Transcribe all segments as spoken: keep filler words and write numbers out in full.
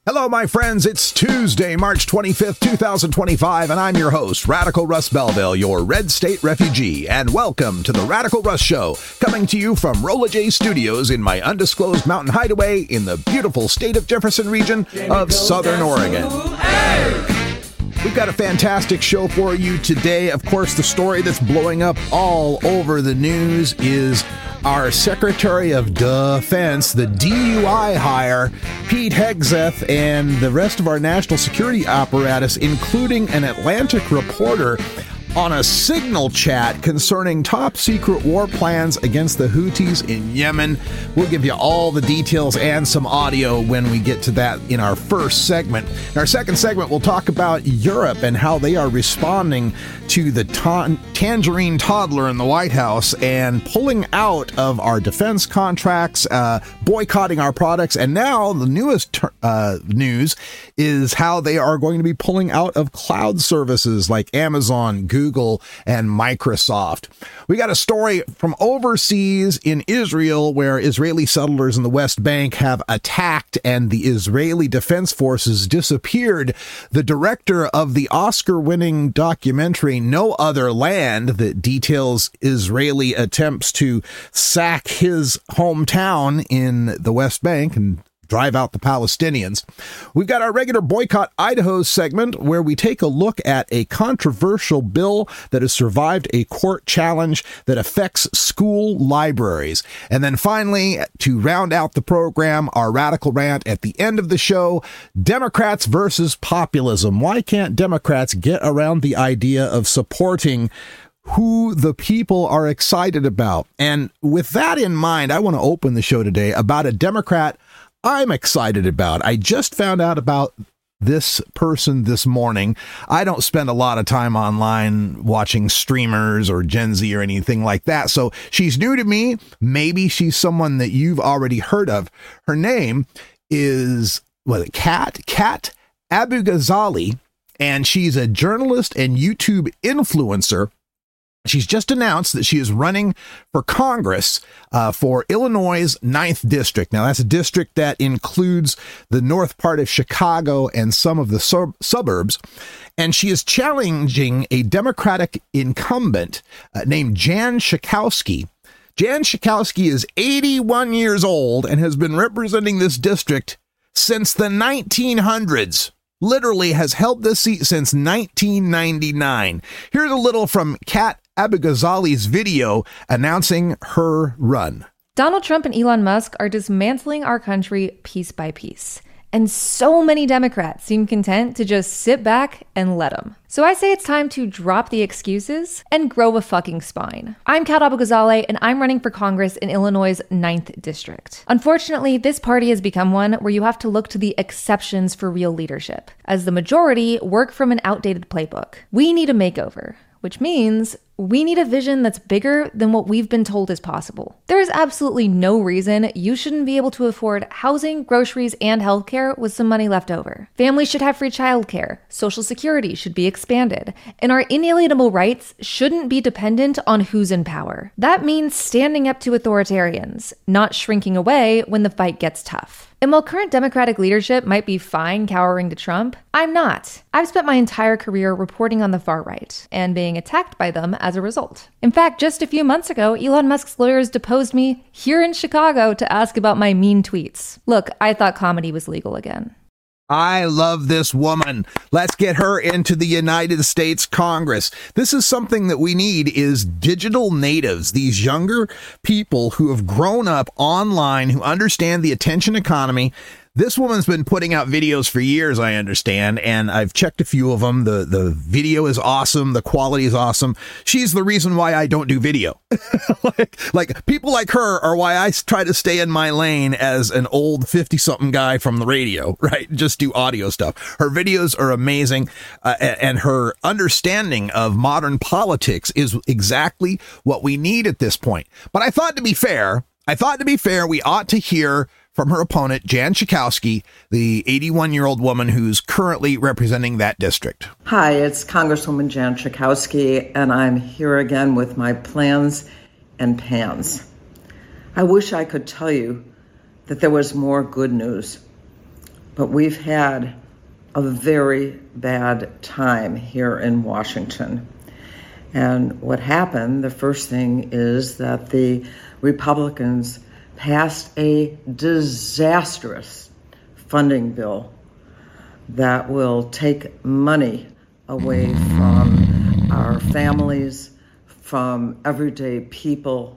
Hello, my friends. It's Tuesday, March twenty-fifth, twenty twenty-five, and I'm your host, Radical Russ Belville, your Red State refugee, and welcome to the Radical Russ Show, coming to you from Rolla J Studios in my undisclosed mountain hideaway in the beautiful state of Jefferson region of Southern Oregon. We've got a fantastic show for you today. Of course, the story that's blowing up all over the news is our Secretary of Defense, the D U I hire, Pete Hegseth, and the rest of our national security apparatus, including an Atlantic reporter, on a signal chat concerning top secret war plans against the Houthis in Yemen. We'll give you all the details and some audio when we get to that in our first segment. In our second segment, we'll talk about Europe and how they are responding to the ta- tangerine toddler in the White House and pulling out of our defense contracts, uh, boycotting our products. And now the newest uh, news is how they are going to be pulling out of cloud services like Amazon, Google, Google and Microsoft. We got a story from overseas in Israel where Israeli settlers in the West Bank have attacked and the Israeli Defense Forces disappeared the director of the Oscar-winning documentary No Other Land that details Israeli attempts to sack his hometown in the West Bank and drive out the Palestinians. We've got our regular Boycott Idaho segment where we take a look at a controversial bill that has survived a court challenge that affects school libraries. And then finally, to round out the program, our radical rant at the end of the show, Democrats versus populism. Why can't Democrats get around the idea of supporting who the people are excited about? And with that in mind, I want to open the show today about a Democrat I'm excited about. I just found out about this person this morning. I don't spend a lot of time online watching streamers or Gen Z or anything like that. So she's new to me. Maybe she's someone that you've already heard of. Her name is, what, Kat? Kat Abu-Ghazaleh, and she's a journalist and YouTube influencer. She's just announced that she is running for Congress uh, for Illinois' ninth District. Now, that's a district that includes the north part of Chicago and some of the sub- suburbs. And she is challenging a Democratic incumbent uh, named Jan Schakowsky. Jan Schakowsky is eighty-one years old and has been representing this district since the nineteen hundreds. Literally has held this seat since nineteen ninety-nine. Here's a little from Kat Abu-Ghazaleh's video announcing her run. Donald Trump and Elon Musk are dismantling our country piece by piece. And so many Democrats seem content to just sit back and let them. So I say it's time to drop the excuses and grow a fucking spine. I'm Kat Abu-Ghazaleh, and I'm running for Congress in Illinois' ninth District. Unfortunately, this party has become one where you have to look to the exceptions for real leadership, as the majority work from an outdated playbook. We need a makeover, which means we need a vision that's bigger than what we've been told is possible. There is absolutely no reason you shouldn't be able to afford housing, groceries, and healthcare with some money left over. Families should have free childcare, Social Security should be expanded, and our inalienable rights shouldn't be dependent on who's in power. That means standing up to authoritarians, not shrinking away when the fight gets tough. And while current Democratic leadership might be fine cowering to Trump, I'm not. I've spent my entire career reporting on the far right and being attacked by them as a result. In fact, just a few months ago, Elon Musk's lawyers deposed me here in Chicago to ask about my mean tweets. Look, I thought comedy was legal again. I love this woman. Let's get her into the United States Congress. This is something that we need is digital natives, these younger people who have grown up online, who understand the attention economy. This woman's been putting out videos for years, I understand, and I've checked a few of them. The the video is awesome. The quality is awesome. She's the reason why I don't do video. like, like people like her are why I try to stay in my lane as an old fifty-something guy from the radio, right? Just do audio stuff. Her videos are amazing, uh, and her understanding of modern politics is exactly what we need at this point. But I thought to be fair, I thought to be fair, we ought to hear from her opponent, Jan Schakowsky, the eighty-one-year-old woman who's currently representing that district. Hi, it's Congresswoman Jan Schakowsky, and I'm here again with my plans and pans. I wish I could tell you that there was more good news. but we've had a very bad time here in Washington. And what happened, the first thing is that the Republicans passed a disastrous funding bill that will take money away from our families, from everyday people,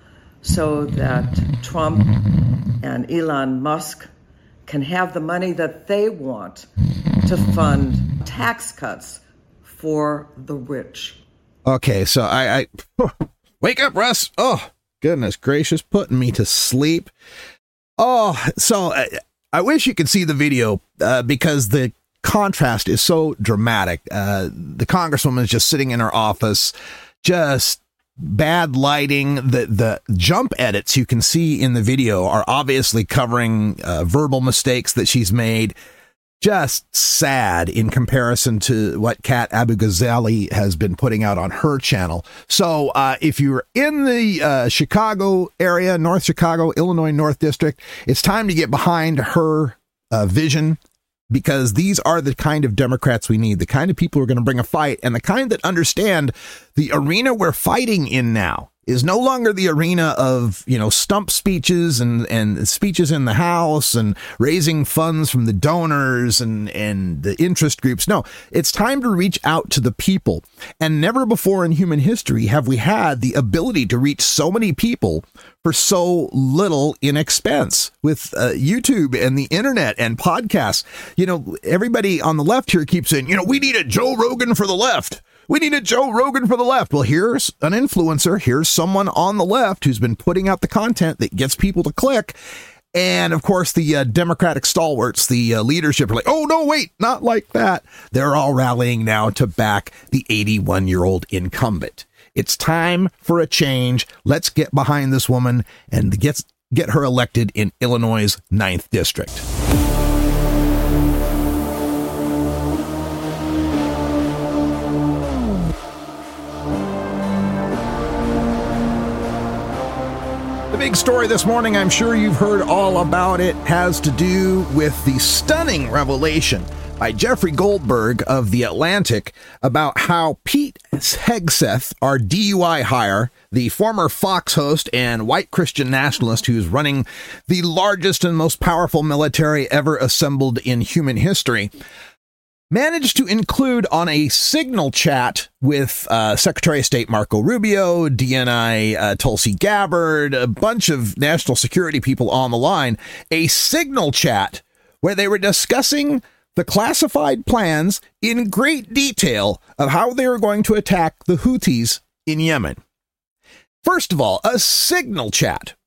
so that Trump and Elon Musk can have the money that they want to fund tax cuts for the rich. Okay, so I, I wake up, Russ. Oh, goodness gracious, putting me to sleep. Oh, so I, I wish you could see the video uh, because the contrast is so dramatic. Uh, the Congresswoman is just sitting in her office, just bad lighting. The the jump edits you can see in the video are obviously covering uh, verbal mistakes that she's made. Just sad in comparison to what Kat Abu-Ghazali has been putting out on her channel. So uh, if you're in the uh, Chicago area, North Chicago, Illinois North District, it's time to get behind her uh, vision, because these are the kind of Democrats we need, the kind of people who are going to bring a fight, and the kind that understand the arena we're fighting in now is no longer the arena of, you know, stump speeches and, and speeches in the House and raising funds from the donors and, and the interest groups. No, it's time to reach out to the people. And never before in human history have we had the ability to reach so many people for so little in expense with uh, YouTube and the internet and podcasts. You know, everybody on the left here keeps saying, you know, we need a Joe Rogan for the left. We need a Joe Rogan for the left. Well, here's an influencer. Here's someone on the left who's been putting out the content that gets people to click. And of course, the uh, Democratic stalwarts, the uh, leadership are like, oh, no, wait, not like that. They're all rallying now to back the eighty-one-year-old incumbent. It's time for a change. Let's get behind this woman and get, get her elected in Illinois' ninth District. The big story this morning, I'm sure you've heard all about it, has to do with the stunning revelation by Jeffrey Goldberg of The Atlantic about how Pete Hegseth, our D U I hire, the former Fox host and white Christian nationalist who's running the largest and most powerful military ever assembled in human history, managed to include on a Signal chat with uh, Secretary of State Marco Rubio, D N I uh, Tulsi Gabbard, a bunch of national security people on the line, a Signal chat where they were discussing the classified plans in great detail of how they were going to attack the Houthis in Yemen. First of all, a Signal chat.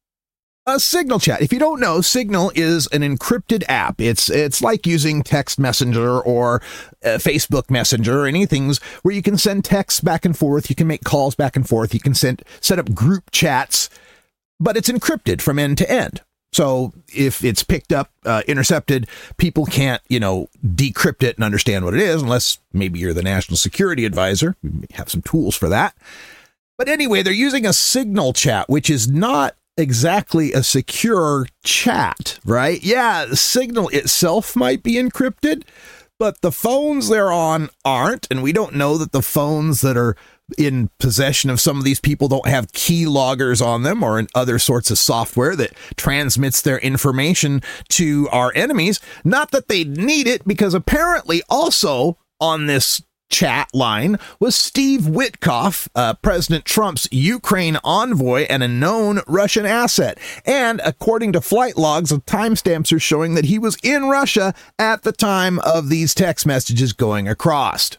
A Signal chat. If you don't know, Signal is an encrypted app. It's it's like using text messenger or uh, Facebook Messenger or anything where you can send texts back and forth. You can make calls back and forth. You can send set up group chats, but it's encrypted from end to end. So if it's picked up, uh, intercepted, people can't, you know, decrypt it and understand what it is, unless maybe you're the national security advisor. We have some tools for that. But anyway, they're using a Signal chat, which is not exactly a secure chat, right? Yeah, Signal itself might be encrypted, but the phones they're on aren't, and we don't know that the phones that are in possession of some of these people don't have key loggers on them or in other sorts of software that transmits their information to our enemies. Not that they need it, because apparently also on this chat line was Steve Witkoff, uh, President Trump's Ukraine envoy and a known Russian asset. And according to flight logs, the timestamps are showing that he was in Russia at the time of these text messages going across.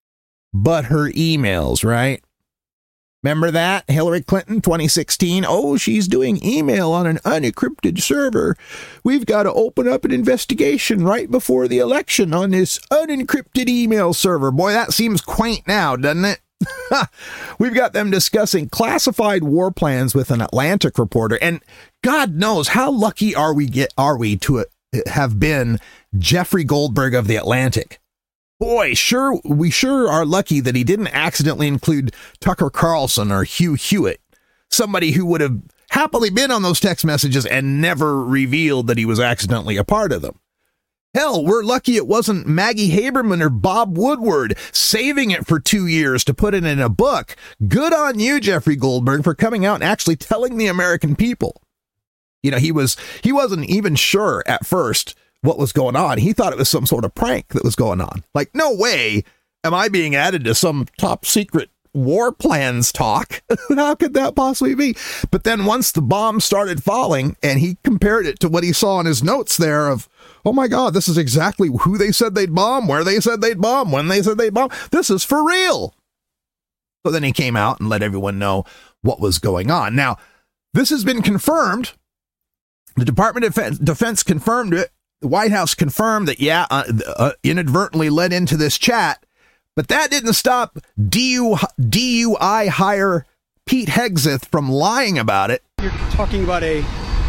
But her emails, right? Remember that? Hillary Clinton, twenty sixteen. Oh, she's doing email on an unencrypted server. We've got to open up an investigation right before the election on this unencrypted email server. Boy, that seems quaint now, doesn't it? We've got them discussing classified war plans with an Atlantic reporter. And God knows how lucky are we get are we to have been Jeffrey Goldberg of The Atlantic. Boy, sure, we sure are lucky that he didn't accidentally include Tucker Carlson or Hugh Hewitt, somebody who would have happily been on those text messages and never revealed that he was accidentally a part of them. Hell, we're lucky it wasn't Maggie Haberman or Bob Woodward saving it for two years to put it in a book. Good on you, Jeffrey Goldberg, for coming out and actually telling the American people. You know, he was he wasn't even sure at first what was going on. He thought it was some sort of prank that was going on. Like, no way am I being added to some top secret war plans talk. How could that possibly be? But then once the bomb started falling and he compared it to what he saw in his notes there of, oh my God, this is exactly who they said they'd bomb, where they said they'd bomb, when they said they'd bomb. This is for real. So then he came out and let everyone know what was going on. Now, this has been confirmed. The Department of Defense, Defense confirmed it. The White House confirmed that, yeah, uh, uh, inadvertently led into this chat. But that didn't stop D U, D U I hire Pete Hegseth from lying about it. You're talking about a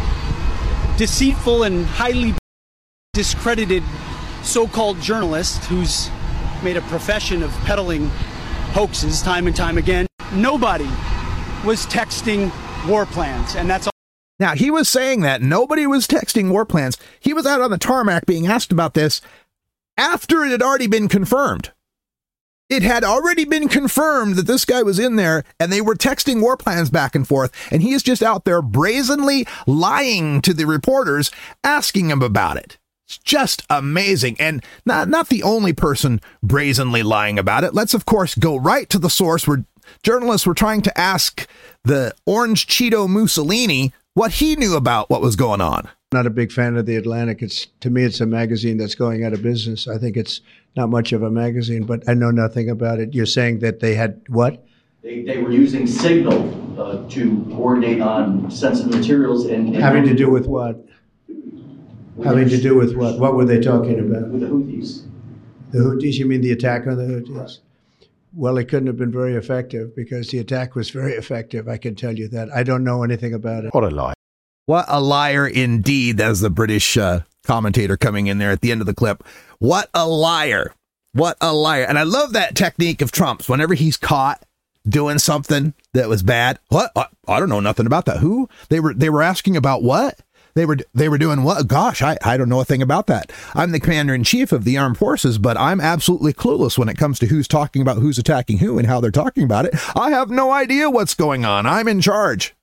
deceitful and highly discredited so-called journalist who's made a profession of peddling hoaxes time and time again. Nobody was texting war plans, and that's all. Now, he was saying that nobody was texting war plans. He was out on the tarmac being asked about this after it had already been confirmed. It had already been confirmed that this guy was in there and they were texting war plans back and forth. And he is just out there brazenly lying to the reporters, asking him about it. It's just amazing. And not, not the only person brazenly lying about it. Let's, of course, go right to the source where journalists were trying to ask the Orange Cheeto Mussolini what he knew about what was going on. Not a big fan of The Atlantic. It's, to me, it's a magazine that's going out of business. I think it's not much of a magazine, but I know nothing about it. You're saying that they had what? They, they were using Signal uh, to coordinate on sensitive materials and, and having to do with what? Having to do with what? What were they talking about? With the Houthis. The Houthis? You mean the attack on the Houthis? Right. Well, it couldn't have been very effective because the attack was very effective. I can tell you that. I don't know anything about it. What a lie. What a liar indeed. That's the British uh, commentator coming in there at the end of the clip. What a liar. What a liar. And I love that technique of Trump's. Whenever he's caught doing something that was bad. What? I, I don't know nothing about that. Who? They were they were asking about what? They were they were doing what? Gosh, I, I don't know a thing about that. I'm the commander in chief of the armed forces, but I'm absolutely clueless when it comes to who's talking about who's attacking who and how they're talking about it. I have no idea what's going on. I'm in charge.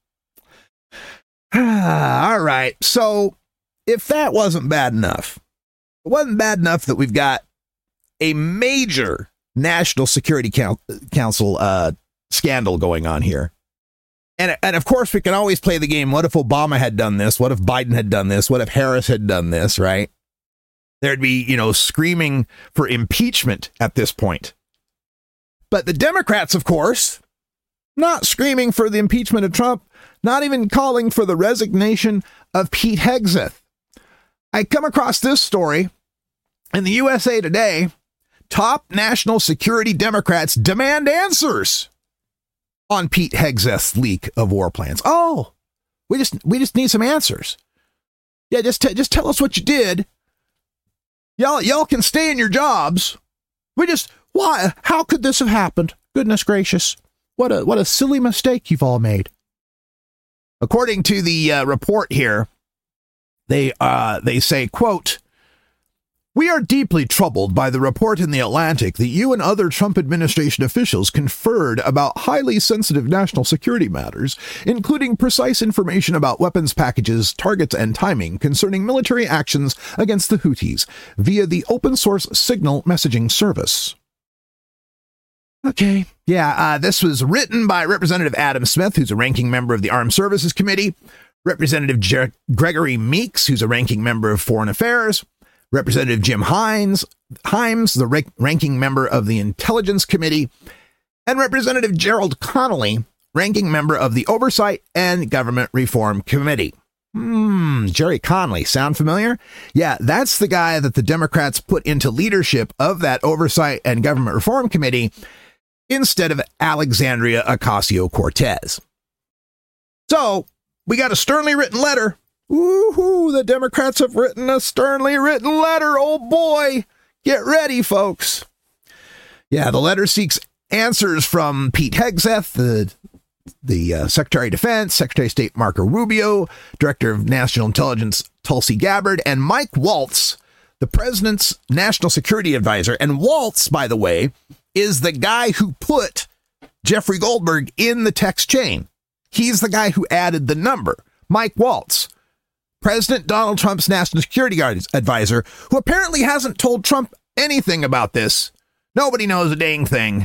All right. So if that wasn't bad enough, it wasn't bad enough that we've got a major National Security Council uh, scandal going on here. And, and of course, we can always play the game. What if Obama had done this? What if Biden had done this? What if Harris had done this? Right? There'd be, you know, screaming for impeachment at this point. But the Democrats, of course, not screaming for the impeachment of Trump, not even calling for the resignation of Pete Hegseth. I come across this story in the U S A Today. Top national security Democrats demand answers on Pete Hegseth's leak of war plans. Oh, we just we just need some answers. Yeah, just t- just tell us what you did. Y'all y'all can stay in your jobs. We just why? How could this have happened? Goodness gracious! What a what a silly mistake you've all made. According to the uh, report here, they uh, they say, quote, "We are deeply troubled by the report in The Atlantic that you and other Trump administration officials conferred about highly sensitive national security matters, including precise information about weapons packages, targets, and timing concerning military actions against the Houthis via the open source Signal messaging service." Okay. Yeah, uh, this was written by Representative Adam Smith, who's a ranking member of the Armed Services Committee, Representative Jer- Gregory Meeks, who's a ranking member of Foreign Affairs, Representative Jim Hines, Himes, the ra- ranking member of the Intelligence Committee, and Representative Gerald Connolly, ranking member of the Oversight and Government Reform Committee. Hmm, Jerry Connolly, sound familiar? Yeah, that's the guy that the Democrats put into leadership of that Oversight and Government Reform Committee instead of Alexandria Ocasio-Cortez. So, we got a sternly written letter. Woohoo, the Democrats have written a sternly written letter. Oh boy, get ready, folks. Yeah, the letter seeks answers from Pete Hegseth, the, the uh, Secretary of Defense, Secretary of State Marco Rubio, Director of National Intelligence Tulsi Gabbard, and Mike Waltz, the president's national security advisor. And Waltz, by the way, is the guy who put Jeffrey Goldberg in the text chain. He's the guy who added the number. Mike Waltz, President Donald Trump's national security advisor, who apparently hasn't told Trump anything about this. Nobody knows a dang thing.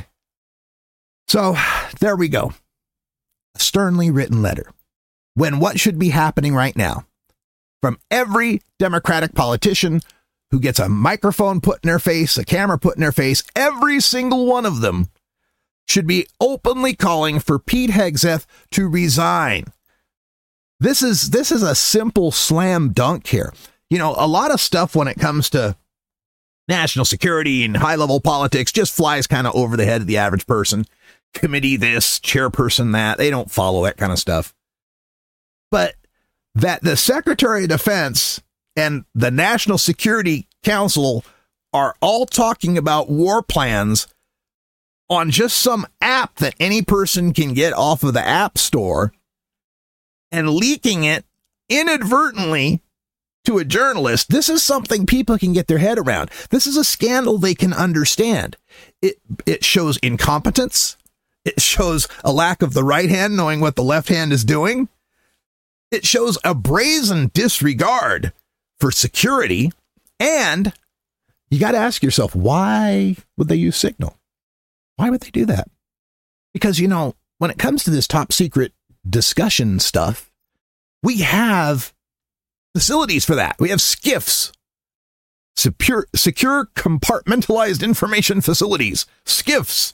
So there we go. A sternly written letter. When what should be happening right now from every Democratic politician who gets a microphone put in their face, a camera put in their face, every single one of them should be openly calling for Pete Hegseth to resign. This is this is a simple slam dunk here. You know, a lot of stuff when it comes to national security and high-level politics just flies kind of over the head of the average person. Committee this, chairperson that. They don't follow that kind of stuff. But that the Secretary of Defense and the National Security Council are all talking about war plans on just some app that any person can get off of the App Store and leaking it inadvertently to a journalist. This is something people can get their head around. This is a scandal they can understand. It it shows incompetence. It shows a lack of the right hand knowing what the left hand is doing. It shows a brazen disregard for security. And you got to ask yourself, why would they use Signal? Why would they do that? Because, you know, when it comes to this top secret discussion stuff, we have facilities for that. We have SCIFs, secure, secure compartmentalized information facilities, SCIFs.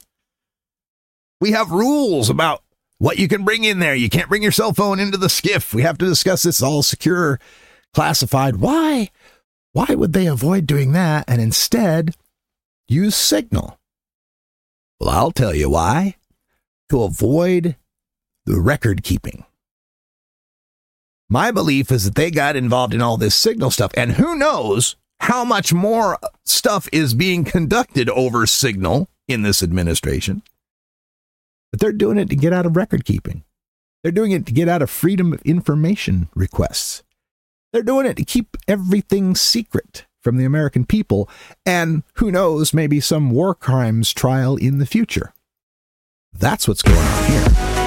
We have rules about what you can bring in there. You can't bring your cell phone into the SCIF. We have to discuss this all secure, classified. Why? Why would they avoid doing that and instead use Signal? Well, I'll tell you why. To avoid the record keeping. My belief is that they got involved in all this Signal stuff, and who knows how much more stuff is being conducted over Signal in this administration. But they're doing it to get out of record keeping. They're doing it to get out of freedom of information requests. They're doing it to keep everything secret from the American people, and who knows, maybe some war crimes trial in the future. That's what's going on here.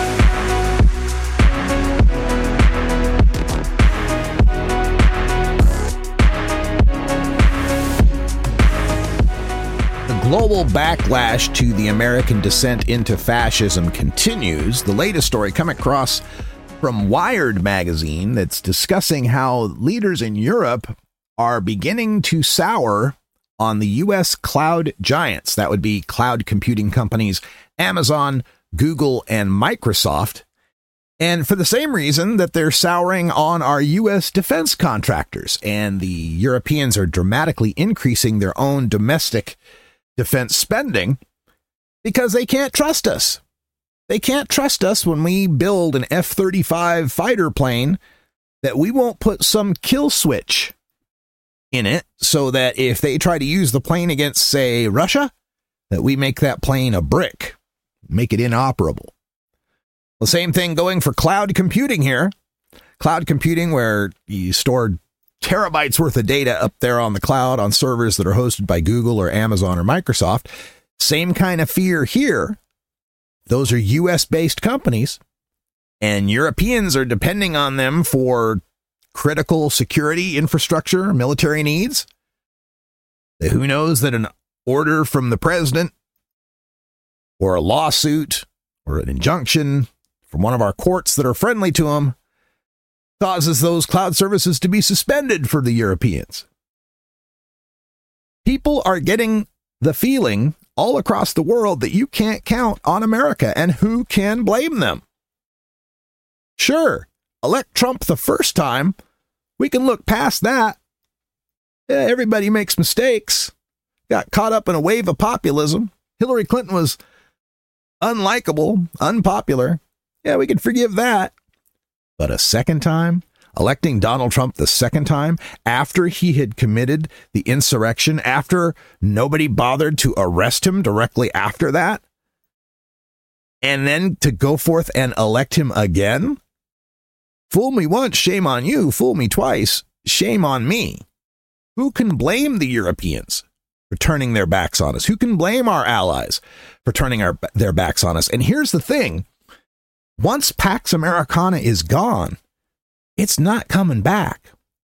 The global backlash to the American descent into fascism continues. The latest story coming across from Wired magazine that's discussing how leaders in Europe are beginning to sour on the U S cloud giants. That would be cloud computing companies Amazon, Google, and Microsoft. And for the same reason that they're souring on our U S defense contractors. And the Europeans are dramatically increasing their own domestic defense spending because they can't trust us. They can't trust us when we build an F thirty-five fighter plane that we won't put some kill switch in it so that if they try to use the plane against, say, Russia, that we make that plane a brick, make it inoperable. The same thing going for cloud computing here. Cloud computing, where you store terabytes worth of data up there on the cloud on servers that are hosted by Google or Amazon or Microsoft. Same kind of fear here. Those are U S-based companies, and Europeans are depending on them for critical security infrastructure, military needs. Who knows that an order from the president or a lawsuit or an injunction from one of our courts that are friendly to them causes those cloud services to be suspended for the Europeans. People are getting the feeling all across the world that you can't count on America, and who can blame them? Sure, elect Trump the first time. We can look past that. Yeah, everybody makes mistakes. Got caught up in a wave of populism. Hillary Clinton was unlikable, unpopular. Yeah, we can forgive that. But a second time, electing Donald Trump the second time, after he had committed the insurrection, after nobody bothered to arrest him directly after that, and then to go forth and elect him again? Fool me once, shame on you. Fool me twice, shame on me. Who can blame the Europeans for turning their backs on us? Who can blame our allies for turning our, their backs on us? And here's the thing. Once Pax Americana is gone, it's not coming back.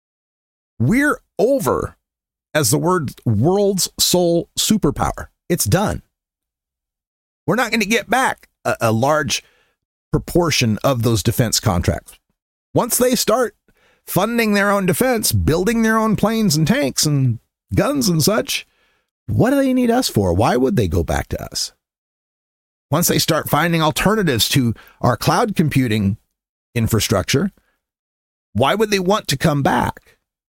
We're over as the word world's sole superpower. It's done. We're not going to get back a, a large proportion of those defense contracts. Once they start funding their own defense, building their own planes and tanks and guns and such, what do they need us for? Why would they go back to us? Once they start finding alternatives to our cloud computing infrastructure, why would they want to come back?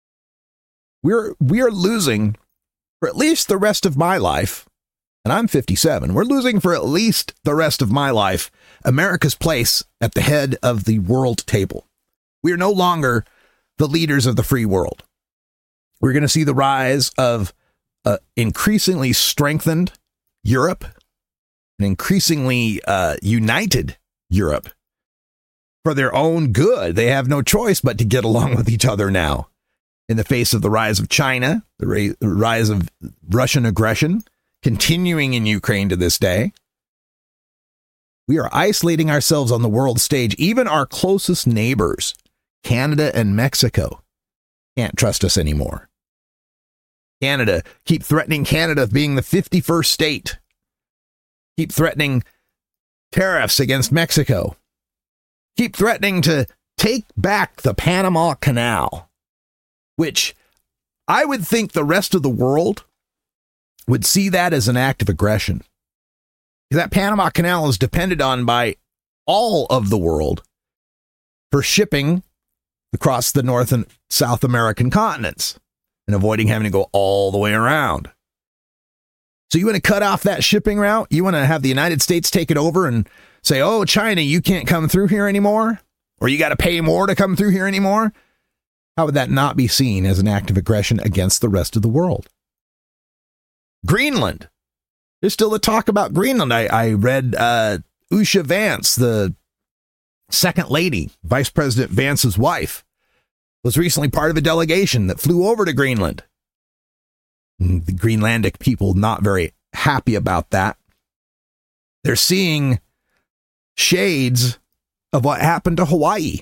We're we are losing for at least the rest of my life, and I'm fifty-seven. We're losing for at least the rest of my life America's place at the head of the world table. We are no longer the leaders of the free world. We're going to see the rise of uh, increasingly strengthened Europe, an increasingly uh, united Europe for their own good. They have no choice but to get along with each other now. In the face of the rise of China, the, ra- the rise of Russian aggression continuing in Ukraine to this day, we are isolating ourselves on the world stage. Even our closest neighbors, Canada and Mexico, can't trust us anymore. Canada, keep threatening Canada of being the fifty-first state. Keep threatening tariffs against Mexico. Keep threatening to take back the Panama Canal, which I would think the rest of the world would see that as an act of aggression. That Panama Canal is depended on by all of the world for shipping across the North and South American continents and avoiding having to go all the way around. So you want to cut off that shipping route? You want to have the United States take it over and say, oh, China, you can't come through here anymore? Or you got to pay more to come through here anymore? How would that not be seen as an act of aggression against the rest of the world? Greenland. There's still the talk about Greenland. I, I read uh, Usha Vance, the second lady, Vice President Vance's wife, was recently part of a delegation that flew over to Greenland. The Greenlandic people not very happy about that. They're seeing shades of what happened to Hawaii.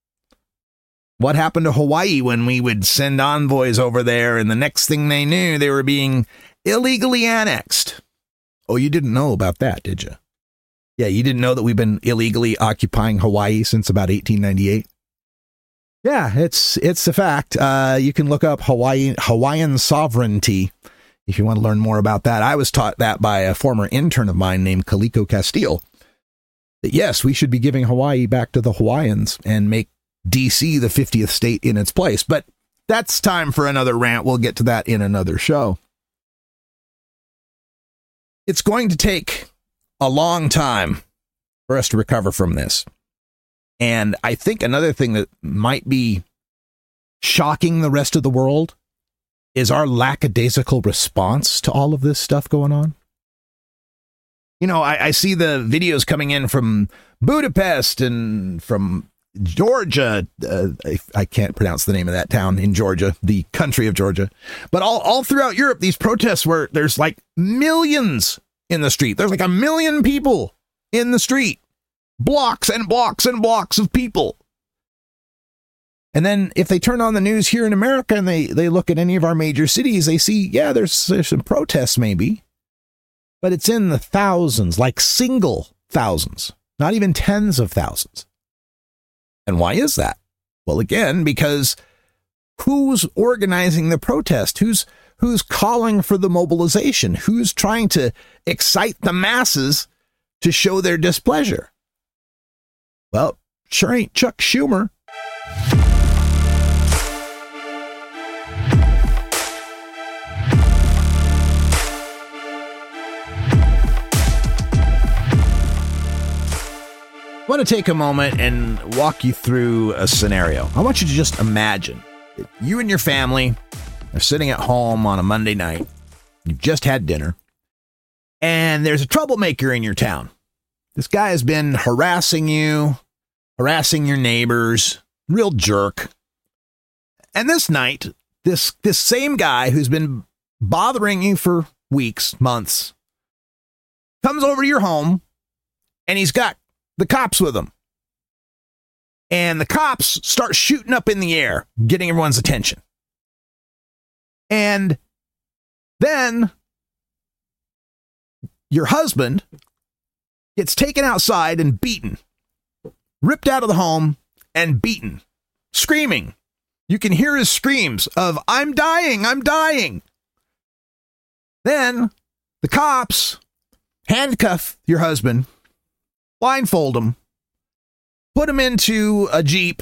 What happened to Hawaii when we would send envoys over there, and the next thing they knew, they were being illegally annexed. Oh, you didn't know about that, did you? Yeah, you didn't know that we've been illegally occupying Hawaii since about eighteen ninety-eight? Yeah, it's it's a fact. Uh, you can look up Hawaii, Hawaiian sovereignty if you want to learn more about that. I was taught that by a former intern of mine named Kaliko Castile. That yes, we should be giving Hawaii back to the Hawaiians and make D C the fiftieth state in its place. But that's time for another rant. We'll get to that in another show. It's going to take a long time for us to recover from this. And I think another thing that might be shocking the rest of the world is our lackadaisical response to all of this stuff going on. You know, I, I see the videos coming in from Budapest and from Georgia. Uh, I, I can't pronounce the name of that town in Georgia, the country of Georgia. But all, all throughout Europe, these protests where there's like millions in the street. There's like a million people in the street. Blocks and blocks and blocks of people. And then if they turn on the news here in America and they, they look at any of our major cities, they see, yeah, there's, there's some protests maybe, but it's in the thousands, like single thousands, not even tens of thousands. And why is that? Well, again, because who's organizing the protest? Who's who's calling for the mobilization? Who's trying to excite the masses to show their displeasure? Well, sure ain't Chuck Schumer. I want to take a moment and walk you through a scenario. I want you to just imagine that you and your family are sitting at home on a Monday night. You've just had dinner, and there's a troublemaker in your town. This guy has been harassing you, harassing your neighbors, real jerk. And this night, this this same guy who's been bothering you for weeks, months, comes over to your home, and he's got the cops with him. And the cops start shooting up in the air, getting everyone's attention. And then your husband gets taken outside and beaten, ripped out of the home and beaten, screaming. You can hear his screams of, "I'm dying, I'm dying." Then the cops handcuff your husband, blindfold him, put him into a Jeep,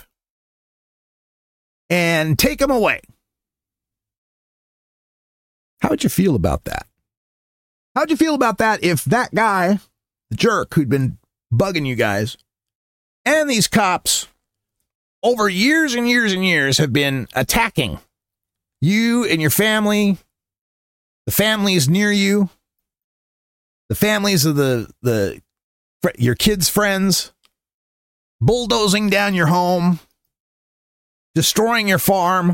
and take him away. How'd you feel about that? How'd you feel about that if that guy, the jerk who'd been bugging you guys, and these cops over years and years and years have been attacking you and your family, the families near you, the families of the, the your kids' friends, bulldozing down your home, destroying your farm,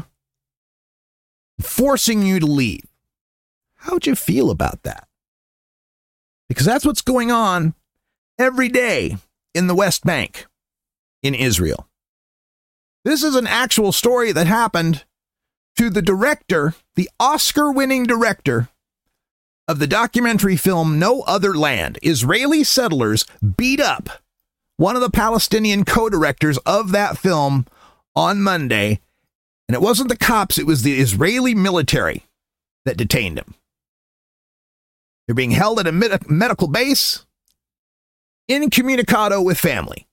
forcing you to leave? How'd you feel about that? Because that's what's going on every day in the West Bank in Israel. This is an actual story that happened to the director, the Oscar-winning director of the documentary film No Other Land. Israeli settlers beat up one of the Palestinian co-directors of that film on Monday, and it wasn't the cops, it was the Israeli military that detained him. They're being held at a med- medical base, incommunicado with family.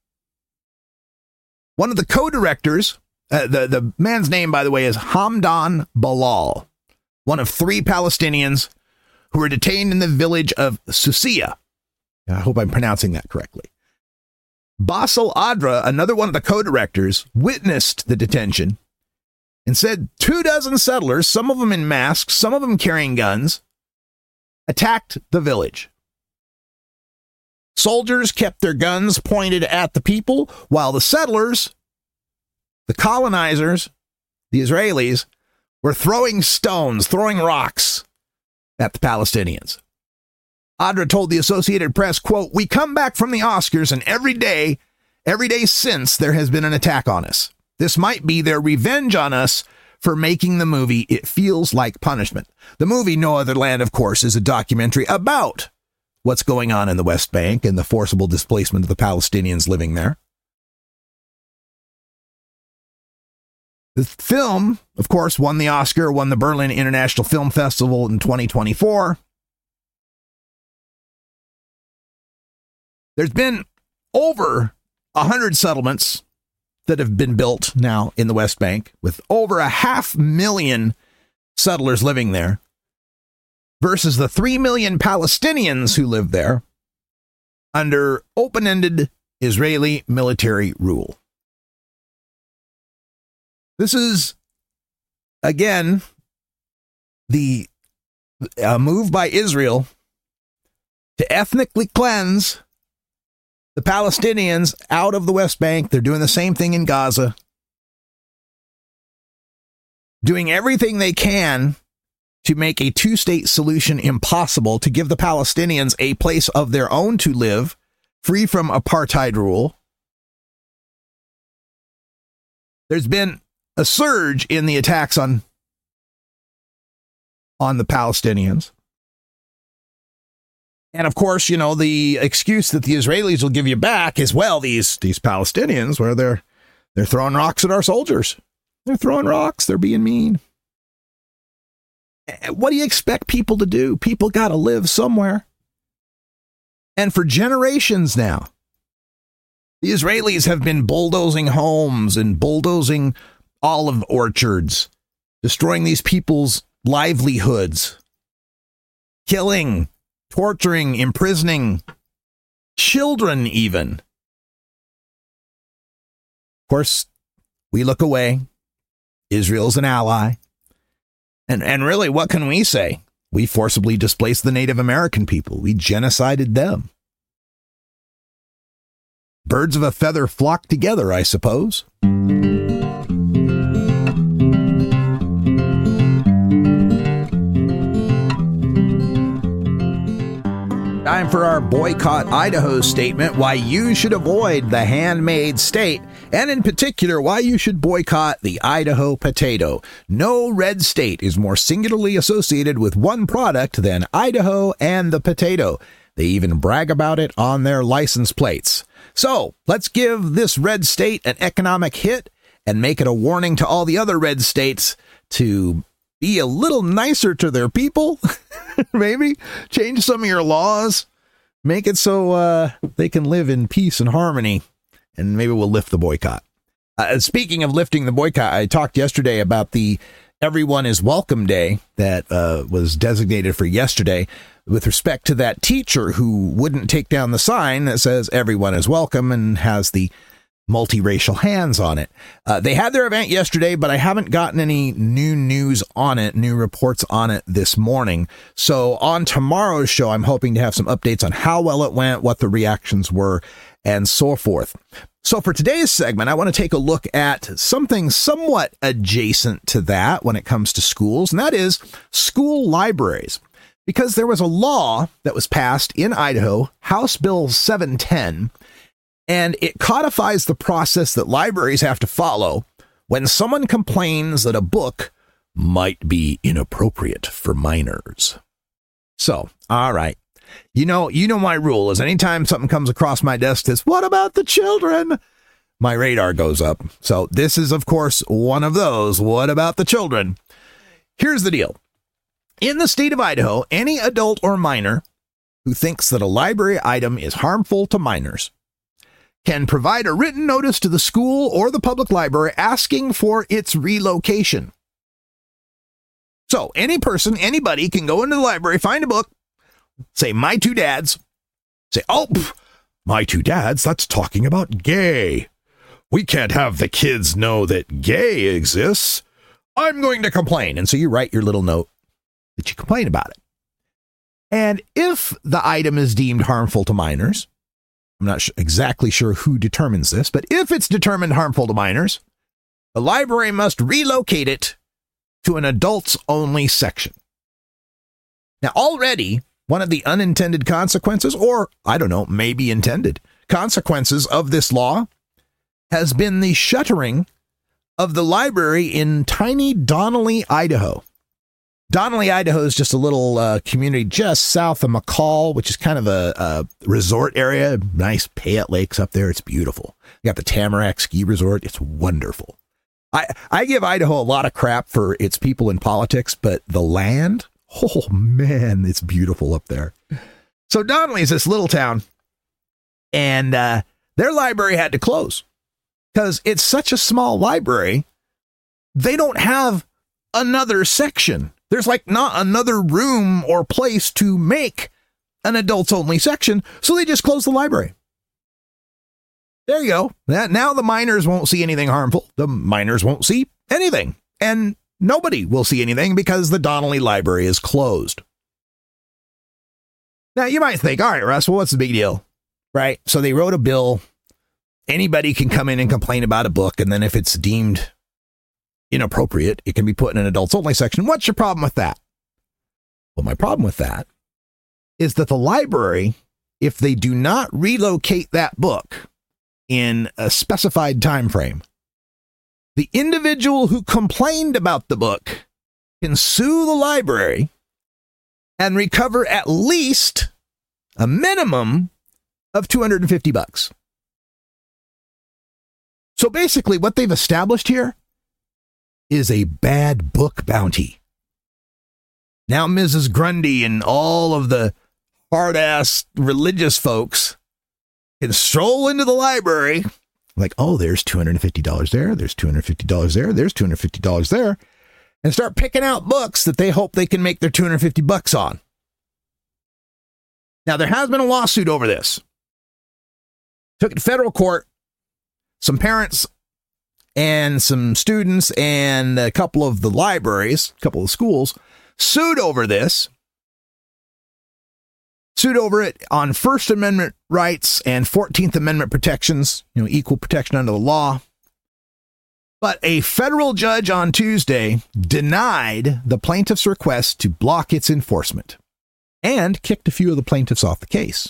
One of the co-directors, uh, the, the man's name, by the way, is Hamdan Balal, one of three Palestinians who were detained in the village of Susia. I hope I'm pronouncing that correctly. Basel Adra, another one of the co-directors, witnessed the detention and said two dozen settlers, some of them in masks, some of them carrying guns, attacked the village. Soldiers kept their guns pointed at the people, while the settlers, the colonizers, the Israelis, were throwing stones, throwing rocks at the Palestinians. Adra told the Associated Press, quote, "We come back from the Oscars, and every day, every day since, there has been an attack on us. This might be their revenge on us for making the movie It Feels Like Punishment." The movie No Other Land, of course, is a documentary about what's going on in the West Bank and the forcible displacement of the Palestinians living there. The film, of course, won the Oscar, won the Berlin International Film Festival in twenty twenty-four. There's been over one hundred settlements that have been built now in the West Bank, with over a half million settlers living there, versus the three million Palestinians who live there under open-ended Israeli military rule. This is, again, the uh, move by Israel to ethnically cleanse the Palestinians out of the West Bank. They're doing the same thing in Gaza, doing everything they can to make a two-state solution impossible, to give the Palestinians a place of their own to live, free from apartheid rule. There's been a surge in the attacks on, on the Palestinians. And of course, you know, the excuse that the Israelis will give you back is, well, these these Palestinians, where they're they're throwing rocks at our soldiers. They're throwing rocks. They're being mean. What do you expect people to do? People got to live somewhere. And for generations now, the Israelis have been bulldozing homes and bulldozing olive orchards, destroying these people's livelihoods, killing, torturing, imprisoning children even. Of course, we look away. Israel's an ally. And and really, what can we say? We forcibly displaced the Native American people. We genocided them. Birds of a feather flock together, I suppose. Time for our Boycott Idaho statement, why you should avoid the handmade state, and in particular, why you should boycott the Idaho potato. No red state is more singularly associated with one product than Idaho and the potato. They even brag about it on their license plates. So let's give this red state an economic hit and make it a warning to all the other red states to be a little nicer to their people. Maybe change some of your laws, make it so uh, they can live in peace and harmony, and maybe we'll lift the boycott. Uh, speaking of lifting the boycott, I talked yesterday about the Everyone is Welcome Day that uh, was designated for yesterday with respect to that teacher who wouldn't take down the sign that says everyone is welcome and has the multiracial hands on it. Uh, they had their event yesterday, but I haven't gotten any new news on it, new reports on it this morning. So on tomorrow's show, I'm hoping to have some updates on how well it went, what the reactions were, and so forth. So for today's segment, I want to take a look at something somewhat adjacent to that when it comes to schools, and that is school libraries. Because there was a law that was passed in Idaho, House Bill seven ten, and it codifies the process that libraries have to follow when someone complains that a book might be inappropriate for minors. So, all right. You know, you know my rule is anytime something comes across my desk that's, what about the children? My radar goes up. So this is, of course, one of those. What about the children? Here's the deal. In the state of Idaho, any adult or minor who thinks that a library item is harmful to minors can provide a written notice to the school or the public library asking for its relocation. So any person, anybody can go into the library, find a book, say, my two dads, say, oh, pff, my two dads, that's talking about gay. We can't have the kids know that gay exists. I'm going to complain. And so you write your little note that you complain about it. And if the item is deemed harmful to minors, I'm not sh- exactly sure who determines this, but if it's determined harmful to minors, the library must relocate it to an adults-only section. Now, already, one of the unintended consequences, or I don't know, maybe intended consequences of this law has been the shuttering of the library in tiny Donnelly, Idaho. Donnelly, Idaho is just a little uh, community just south of McCall, which is kind of a, a resort area. Nice Payette Lakes up there. It's beautiful. You got the Tamarack Ski Resort. It's wonderful. I, I give Idaho a lot of crap for its people in politics, but the land, oh man, it's beautiful up there. So Donnelly is this little town, and uh, their library had to close because it's such a small library. They don't have another section. There's like not another room or place to make an adults only section. So they just closed the library. There you go. That now the minors won't see anything harmful. The minors won't see anything, and nobody will see anything because the Donnelly Library is closed. Now you might think, all right, Russ, well, what's the big deal? Right. So they wrote a bill. Anybody can come in and complain about a book. And then if it's deemed inappropriate, it can be put in an adults only section. What's your problem with that? Well, my problem with that is that the library, if they do not relocate that book in a specified time frame, the individual who complained about the book can sue the library and recover at least a minimum of two hundred fifty bucks. So basically what they've established here is a bad book bounty. Now Missus Grundy and all of the hard-ass religious folks can stroll into the library like, oh, there's two hundred fifty dollars there, there's two hundred fifty dollars there, there's two hundred fifty dollars there, and start picking out books that they hope they can make their two hundred fifty bucks on. Now, there has been a lawsuit over this. Took it to federal court. Some parents and some students and a couple of the libraries, a couple of schools, sued over this. Sued over it on First Amendment rights and fourteenth Amendment protections, you know, equal protection under the law. But a federal judge on Tuesday denied the plaintiff's request to block its enforcement. and kicked a few of the plaintiffs off the case.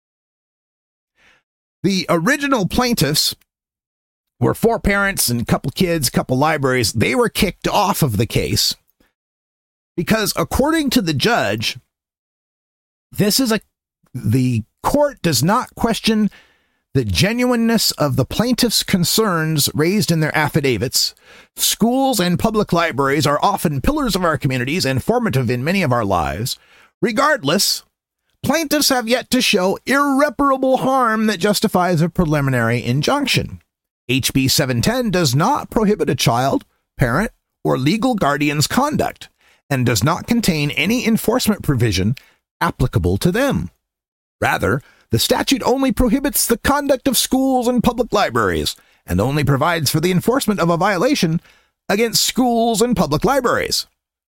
The original plaintiffs were four parents and a couple kids, a couple libraries. They were kicked off of the case because, according to the judge, this is a the court does not question the genuineness of the plaintiffs' concerns raised in their affidavits. Schools and public libraries are often pillars of our communities and formative in many of our lives. Regardless, plaintiffs have yet to show irreparable harm that justifies a preliminary injunction. H B seven ten does not prohibit a child, parent, or legal guardian's conduct and does not contain any enforcement provision applicable to them. Rather, the statute only prohibits the conduct of schools and public libraries and only provides for the enforcement of a violation against schools and public libraries.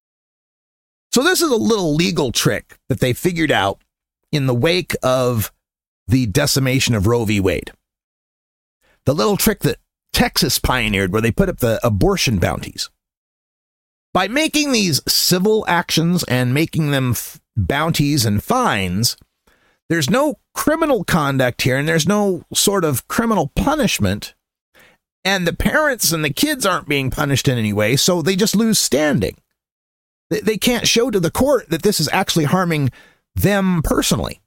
So this is a little legal trick that they figured out in the wake of the decimation of Roe v. Wade. The little trick that Texas pioneered where they put up the abortion bounties. By making these civil actions and making them f- bounties and fines, there's no criminal conduct here and there's no sort of criminal punishment. And the parents and the kids aren't being punished in any way, so they just lose standing. They, they can't show to the court that this is actually harming them personally.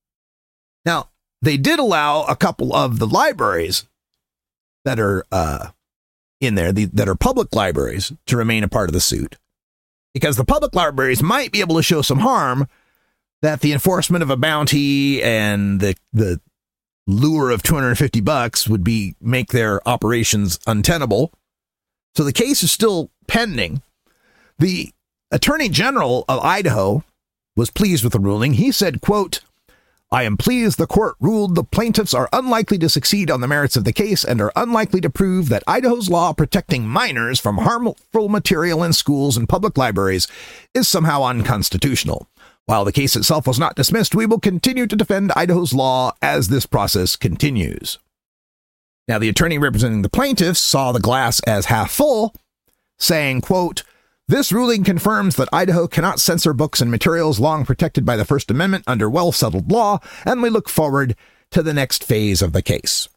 Now, they did allow a couple of the libraries that are uh, in there, the, that are public libraries, to remain a part of the suit. Because the public libraries might be able to show some harm that the enforcement of a bounty and the the lure of two hundred fifty bucks would be make their operations untenable. So the case is still pending. The Attorney General of Idaho was pleased with the ruling. He said, quote, "I am pleased the court ruled the plaintiffs are unlikely to succeed on the merits of the case and are unlikely to prove that Idaho's law protecting minors from harmful material in schools and public libraries is somehow unconstitutional. While the case itself was not dismissed, we will continue to defend Idaho's law as this process continues." Now, the attorney representing the plaintiffs saw the glass as half full, saying, quote, "This ruling confirms that Idaho cannot censor books and materials long protected by the First Amendment under well-settled law, and we look forward to the next phase of the case."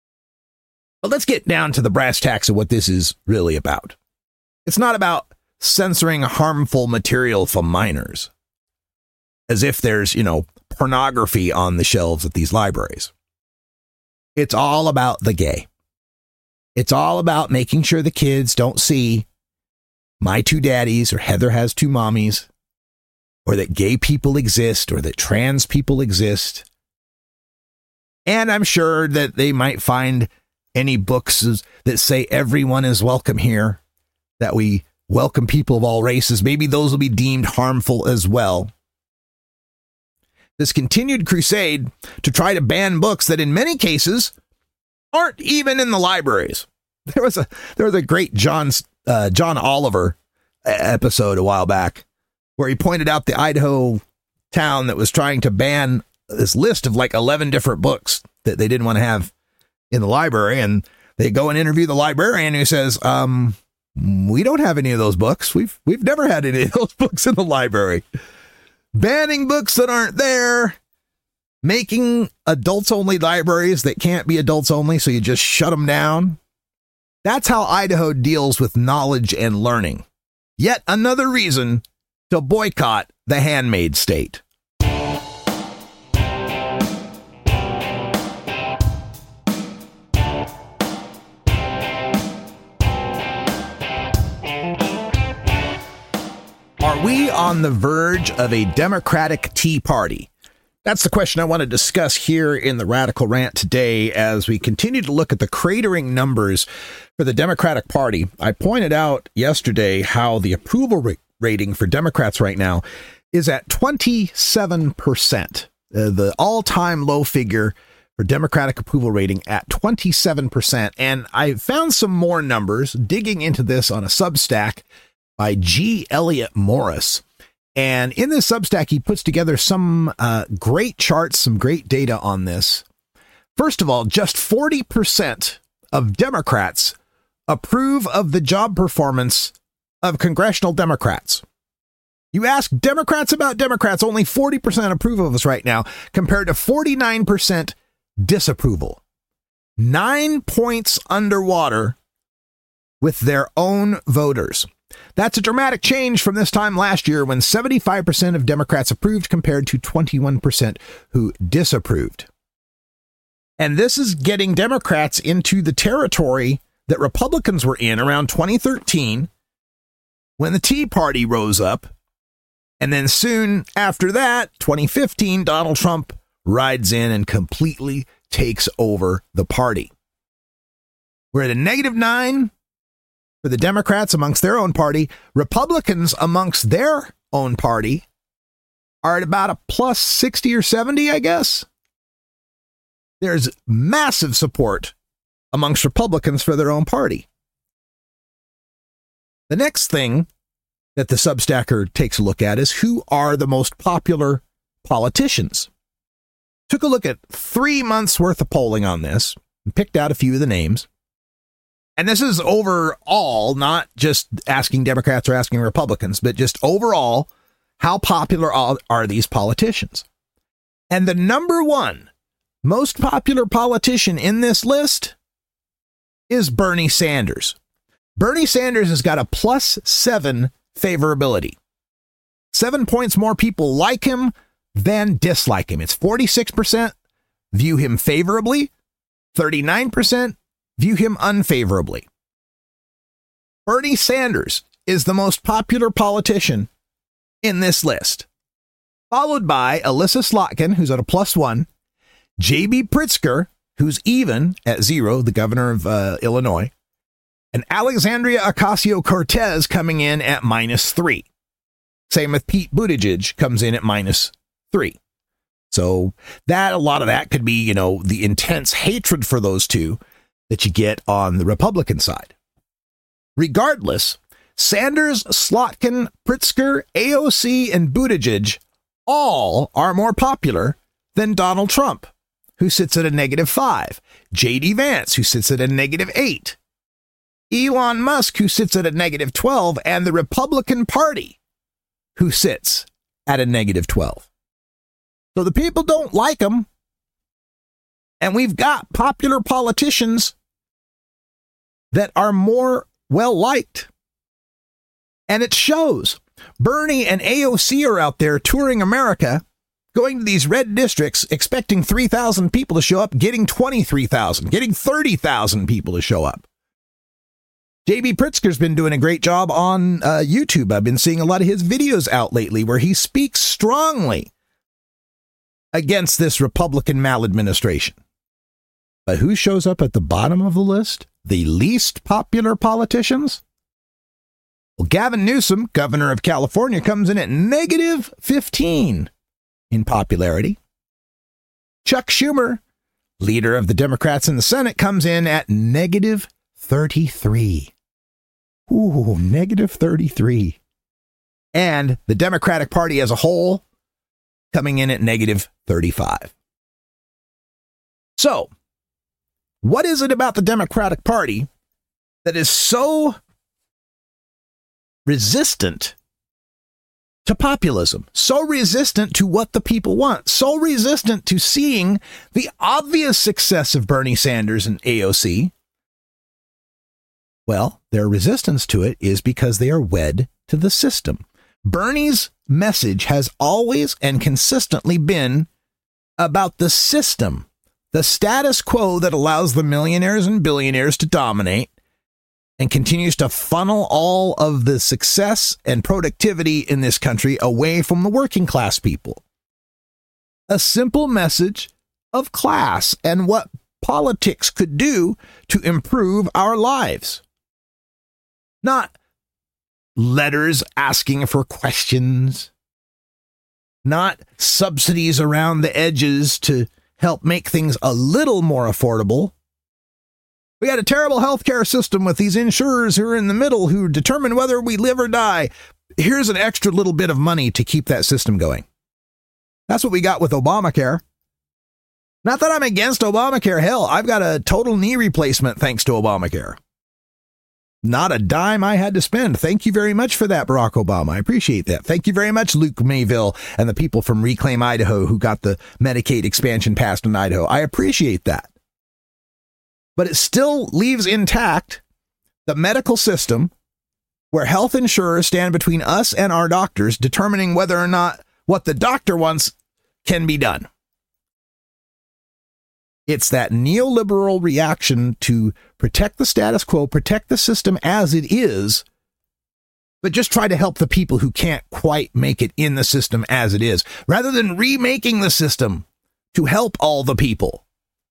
But let's get down to the brass tacks of what this is really about. It's not about censoring harmful material for minors, as if there's, you know, pornography on the shelves at these libraries. It's all about the gay. It's all about making sure the kids don't see My Two Daddies or Heather Has Two Mommies, or that gay people exist, or that trans people exist. And I'm sure that they might find any books that say everyone is welcome here, that we welcome people of all races. Maybe those will be deemed harmful as well. This continued crusade to try to ban books that in many cases aren't even in the libraries. There was a there was a great John uh, John Oliver episode a while back where he pointed out the Idaho town that was trying to ban this list of like eleven different books that they didn't want to have in the library. And they go and interview the librarian who says, um, we don't have any of those books. We've we've never had any of those books in the library. Banning books that aren't there, making adults-only libraries that can't be adults-only, so you just shut them down. That's how Idaho deals with knowledge and learning. Yet another reason to boycott the handmaid state. Are we on the verge of a Democratic Tea Party? That's the question I want to discuss here in the Radical Rant today as we continue to look at the cratering numbers for the Democratic Party. I pointed out yesterday how the approval rate rating for Democrats right now is at twenty-seven percent, uh, the all-time low figure for Democratic approval rating at twenty-seven percent. And I found some more numbers digging into this on a Substack by G. Elliott Morris. And in this Substack, he puts together some uh, great charts, some great data on this. First of all, just forty percent of Democrats approve of the job performance of congressional Democrats. You ask Democrats about Democrats, only forty percent approve of us right now, compared to forty-nine percent disapproval. Nine points underwater with their own voters. That's a dramatic change from this time last year when seventy-five percent of Democrats approved compared to twenty-one percent who disapproved. And this is getting Democrats into the territory that Republicans were in around twenty thirteen when the Tea Party rose up. And then soon after that, twenty fifteen, Donald Trump rides in and completely takes over the party. We're at a negative nine for the Democrats amongst their own party. Republicans amongst their own party are at about a plus sixty or seventy, I guess. There's massive support amongst Republicans for their own party. The next thing that the Substacker takes a look at is who are the most popular politicians. Took a look at three months worth of polling on this and picked out a few of the names. And this is overall, not just asking Democrats or asking Republicans, but just overall, how popular are these politicians? And the number one most popular politician in this list is Bernie Sanders. Bernie Sanders has got a plus seven favorability. Seven points more people like him than dislike him. It's forty-six percent view him favorably, thirty-nine percent view him unfavorably. Bernie Sanders is the most popular politician in this list, followed by Alyssa Slotkin, who's at a plus one, J B Pritzker, who's even at zero, the governor of uh, Illinois, and Alexandria Ocasio-Cortez coming in at minus three. Same with Pete Buttigieg comes in at minus three. So that, a lot of that could be, you know, the intense hatred for those two that you get on the Republican side. Regardless, Sanders, Slotkin, Pritzker, A O C, and Buttigieg all are more popular than Donald Trump, who sits at a negative five, J D Vance, who sits at a negative eight, Elon Musk, who sits at a negative twelve, and the Republican Party, who sits at a negative twelve. So the people don't like them. And we've got popular politicians that are more well-liked. And it shows. Bernie and A O C are out there touring America, going to these red districts, expecting three thousand people to show up, getting twenty-three thousand, getting thirty thousand people to show up. J B Pritzker's been doing a great job on uh, YouTube. I've been seeing a lot of his videos out lately where he speaks strongly against this Republican maladministration. But who shows up at the bottom of the list? The least popular politicians? Well, Gavin Newsom, governor of California, comes in at negative fifteen in popularity. Chuck Schumer, leader of the Democrats in the Senate, comes in at negative thirty-three. Ooh, negative thirty-three. And the Democratic Party as a whole coming in at negative thirty-five. So, what is it about the Democratic Party that is so resistant to populism, so resistant to what the people want, so resistant to seeing the obvious success of Bernie Sanders and A O C? Well, their resistance to it is because they are wed to the system. Bernie's message has always and consistently been about the system, the status quo that allows the millionaires and billionaires to dominate and continues to funnel all of the success and productivity in this country away from the working class people. A simple message of class and what politics could do to improve our lives. Not letters asking for questions, not subsidies around the edges to help make things a little more affordable. We got a terrible healthcare system with these insurers who are in the middle who determine whether we live or die. Here's an extra little bit of money to keep that system going. That's what we got with Obamacare. Not that I'm against Obamacare. Hell, I've got a total knee replacement thanks to Obamacare. not a dime I had to spend. Thank you very much for that, Barack Obama. I appreciate that. Thank you very much, Luke Mayville and the people from Reclaim Idaho who got the Medicaid expansion passed in Idaho. I appreciate that. But it still leaves intact the medical system where health insurers stand between us and our doctors, determining whether or not what the doctor wants can be done. It's that neoliberal reaction to protect the status quo, protect the system as it is, but just try to help the people who can't quite make it in the system as it is, rather than remaking the system to help all the people.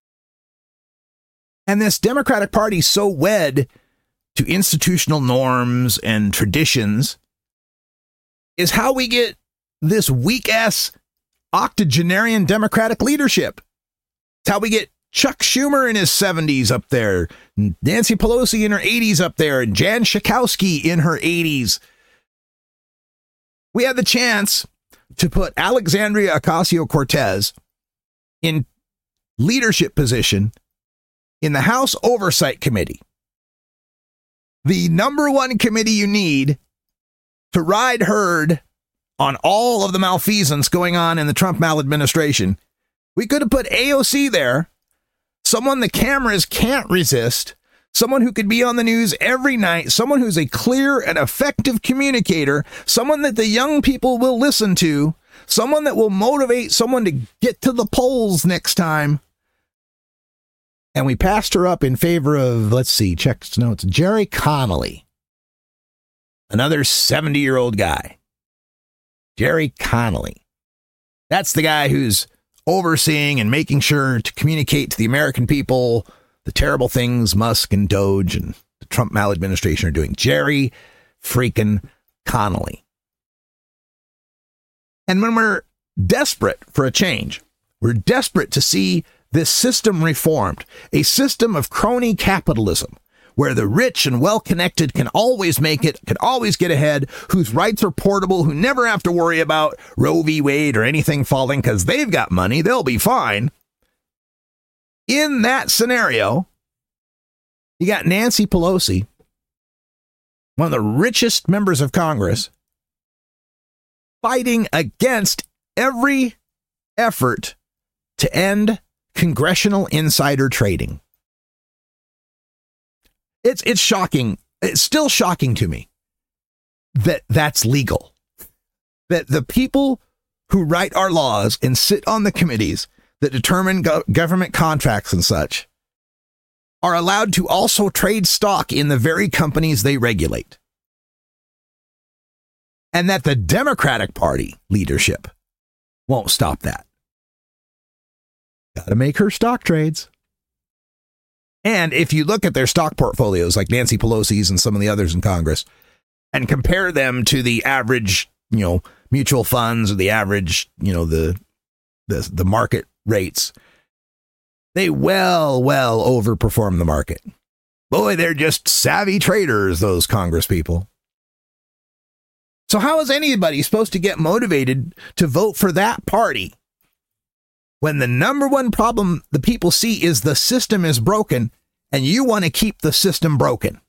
And this Democratic Party so wed to institutional norms and traditions is how we get this weak-ass octogenarian Democratic leadership. It's how we get Chuck Schumer in his seventies up there, Nancy Pelosi in her eighties up there, and Jan Schakowsky in her eighties. We had the chance to put Alexandria Ocasio-Cortez in leadership position in the House Oversight Committee, the number one committee you need to ride herd on all of the malfeasance going on in the Trump maladministration. We could have put A O C there, someone the cameras can't resist, someone who could be on the news every night, someone who's a clear and effective communicator, someone that the young people will listen to, someone that will motivate someone to get to the polls next time. And we passed her up in favor of, let's see, check notes, Jerry Connolly, another seventy-year-old guy. Jerry Connolly. That's the guy who's overseeing and making sure to communicate to the American people the terrible things Musk and Doge and the Trump maladministration are doing. Jerry freaking Connolly. And when we're desperate for a change, we're desperate to see this system reformed, a system of crony capitalism, where the rich and well-connected can always make it, can always get ahead, whose rights are portable, who never have to worry about Roe v. Wade or anything falling because they've got money, they'll be fine. In that scenario, you got Nancy Pelosi, one of the richest members of Congress, fighting against every effort to end congressional insider trading. It's it's shocking. It's still shocking to me that that's legal. That the people who write our laws and sit on the committees that determine go- government contracts and such are allowed to also trade stock in the very companies they regulate. And that the Democratic Party leadership won't stop that. Got to make her stock trades. And if you look at their stock portfolios, like Nancy Pelosi's and some of the others in Congress, and compare them to the average, you know, mutual funds or the average, you know, the the, the market rates, they well, well overperform the market. Boy, they're just savvy traders, those Congress people. So how is anybody supposed to get motivated to vote for that party when the number one problem the people see is the system is broken and you want to keep the system broken?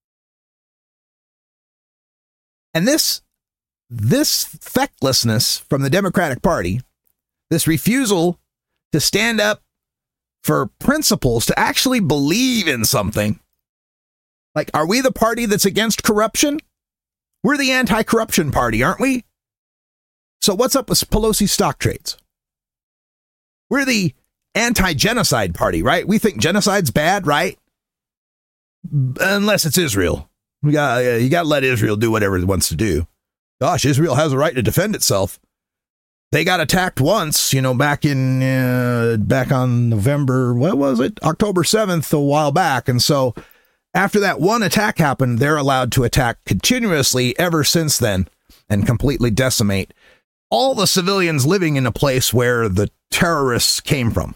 And this, this fecklessness from the Democratic Party, this refusal to stand up for principles, to actually believe in something. Like, are we the party that's against corruption? We're the anti-corruption party, aren't we? So what's up with Pelosi's stock trades? We're the anti-genocide party, right? We think genocide's bad, right? Unless it's Israel. We got, uh, you got to let Israel do whatever it wants to do. Gosh, Israel has a right to defend itself. They got attacked once, you know, back in, uh, back on November, what was it? October seventh, a while back. And so after that one attack happened, they're allowed to attack continuously ever since then and completely decimate all the civilians living in a place where the terrorists came from.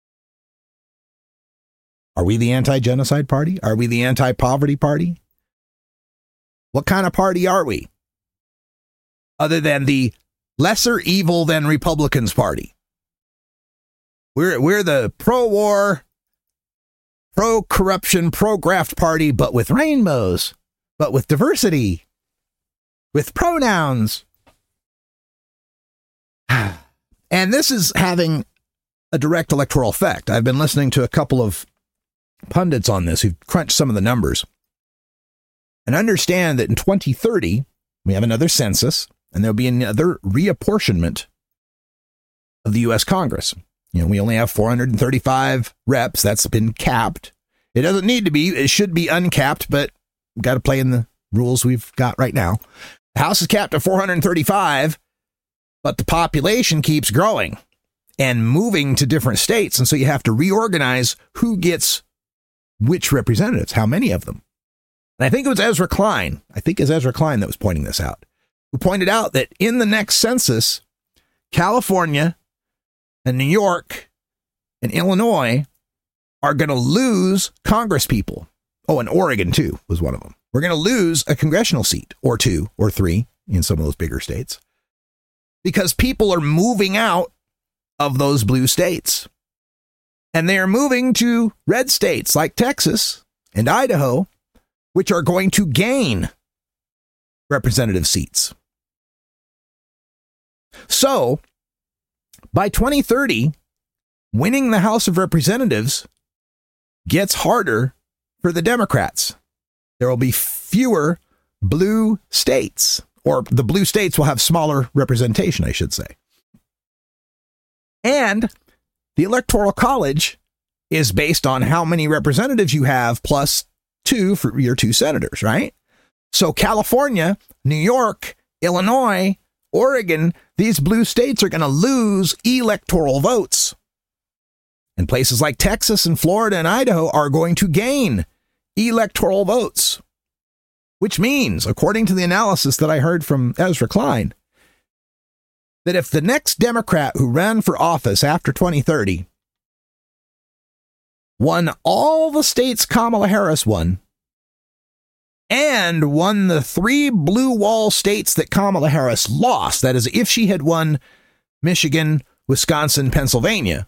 Are we the anti-genocide party? Are we the anti-poverty party? What kind of party are we? Other than the lesser evil than Republicans party. We're we're the pro-war, pro-corruption, pro-graft party, but with rainbows, but with diversity, with pronouns. And this is having a direct electoral effect. I've been listening to a couple of pundits on this who've crunched some of the numbers and understand that in twenty thirty, we have another census and there'll be another reapportionment of the U S Congress. You know, we only have four hundred thirty-five reps. That's been capped. It doesn't need to be. It should be uncapped, but we've got to play in the rules we've got right now. The House is capped at four hundred thirty-five, but the population keeps growing and moving to different states. And so you have to reorganize who gets which representatives, how many of them. And I think it was Ezra Klein. I think it's Ezra Klein that was pointing this out, who pointed out that in the next census, California and New York and Illinois are going to lose Congress people. Oh, and Oregon, too, was one of them. We're going to lose a congressional seat or two or three in some of those bigger states because people are moving out of those blue states. And they are moving to red states like Texas and Idaho, which are going to gain representative seats. So, by twenty thirty, winning the House of Representatives gets harder for the Democrats. There will be fewer blue states, or the blue states will have smaller representation, I should say. And the Electoral College is based on how many representatives you have plus two for your two senators, right? So California, New York, Illinois, Oregon, these blue states are going to lose electoral votes. And places like Texas and Florida and Idaho are going to gain electoral votes, which means, according to the analysis that I heard from Ezra Klein, that if the next Democrat who ran for office after twenty thirty won all the states Kamala Harris won and won the three blue wall states that Kamala Harris lost, that is, if she had won Michigan, Wisconsin, Pennsylvania,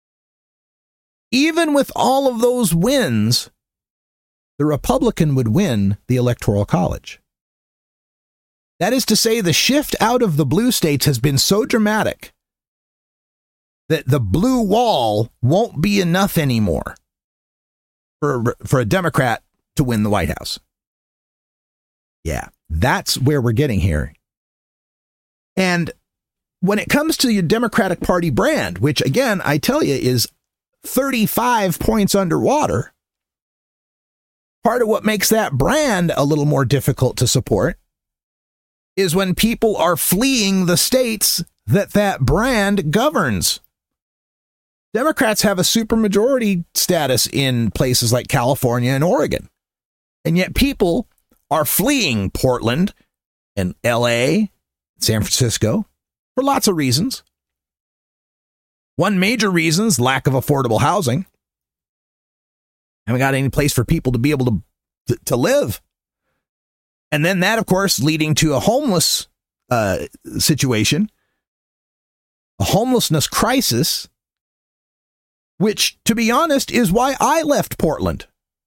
even with all of those wins, the Republican would win the Electoral College. That is to say, the shift out of the blue states has been so dramatic that the blue wall won't be enough anymore for, for a Democrat to win the White House. Yeah, that's where we're getting here. And when it comes to your Democratic Party brand, which, again, I tell you is thirty-five points underwater, part of what makes that brand a little more difficult to support is when people are fleeing the states that that brand governs. Democrats have a supermajority status in places like California and Oregon, and yet people are fleeing Portland and L A, San Francisco, for lots of reasons. One major reason is lack of affordable housing. Haven't got any place for people to be able to, to, to live. And then that, of course, leading to a homeless uh, situation, a homelessness crisis, which, to be honest, is why I left Portland.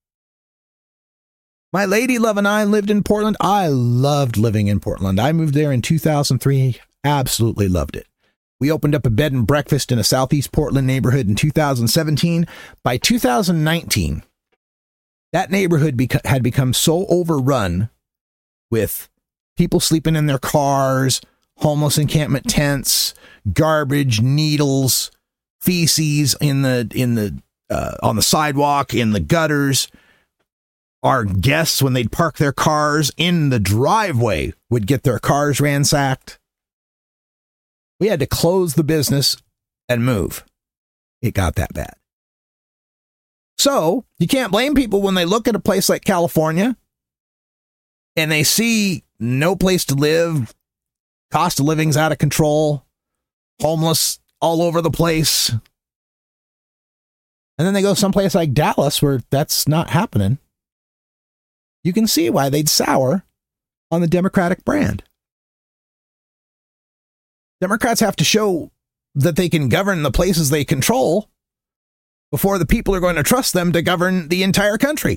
My lady love and I lived in Portland. I loved living in Portland. I moved there in two thousand three. Absolutely loved it. We opened up a bed and breakfast in a Southeast Portland neighborhood in two thousand seventeen. By two thousand nineteen, that neighborhood beca- had become so overrun with people sleeping in their cars, homeless encampment tents, garbage, needles, feces in the in the uh, on the sidewalk, in the gutters. Our guests, when they'd park their cars in the driveway, would get their cars ransacked. We had to close the business and move. It got that bad. So you can't blame people when they look at a place like California and they see no place to live, cost of living's out of control, homeless all over the place. And then they go someplace like Dallas where that's not happening. You can see why they'd sour on the Democratic brand. Democrats have to show that they can govern the places they control before the people are going to trust them to govern the entire country.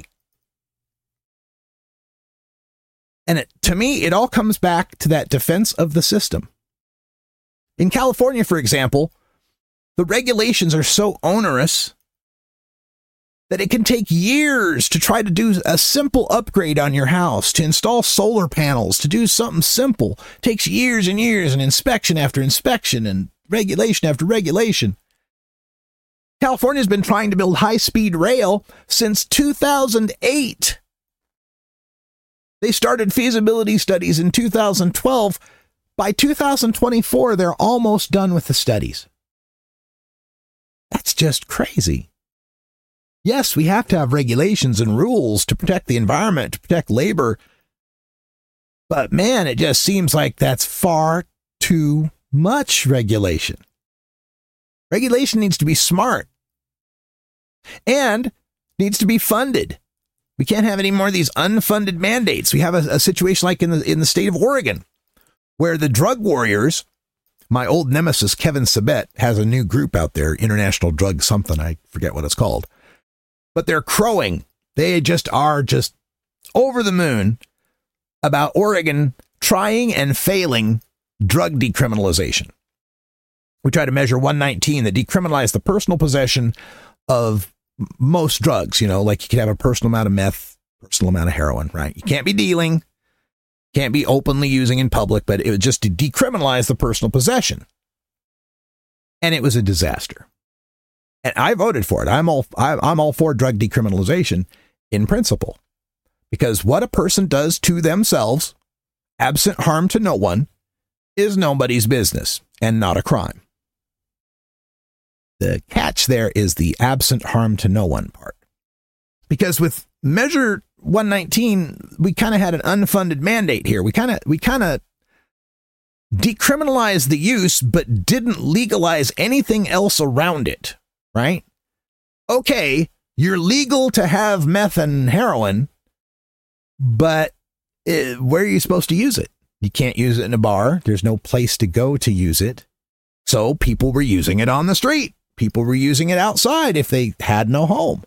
And it, to me, it all comes back to that defense of the system. In California, for example, the regulations are so onerous that it can take years to try to do a simple upgrade on your house, to install solar panels, to do something simple. It takes years and years and inspection after inspection and regulation after regulation. California's been trying to build high-speed rail since two thousand eight. They started feasibility studies in two thousand twelve. By two thousand twenty-four, they're almost done with the studies. That's just crazy. Yes, we have to have regulations and rules to protect the environment, to protect labor. But man, it just seems like that's far too much regulation. Regulation needs to be smart and needs to be funded. We can't have any more of these unfunded mandates. We have a, a situation like in the in the state of Oregon, where the drug warriors, my old nemesis Kevin Sabet has a new group out there, International Drug something, I forget what it's called. But they're crowing. They just are just over the moon about Oregon trying and failing drug decriminalization. We try to measure one nineteen that decriminalized the personal possession of most drugs. You know, like you could have a personal amount of meth, personal amount of heroin, right? You can't be dealing, can't be openly using in public, but it was just to decriminalize the personal possession. And it was a disaster. And I voted for it. I'm all I'm all for drug decriminalization in principle, because what a person does to themselves, absent harm to no one, is nobody's business and not a crime. The catch there is the absent harm to no one part, because with Measure one nineteen, we kind of had an unfunded mandate here. We kind of we kind of decriminalized the use, but didn't legalize anything else around it. Right? Okay, you're legal to have meth and heroin, but uh, where are you supposed to use it? You can't use it in a bar. There's no place to go to use it. So people were using it on the street. People were using it outside if they had no home.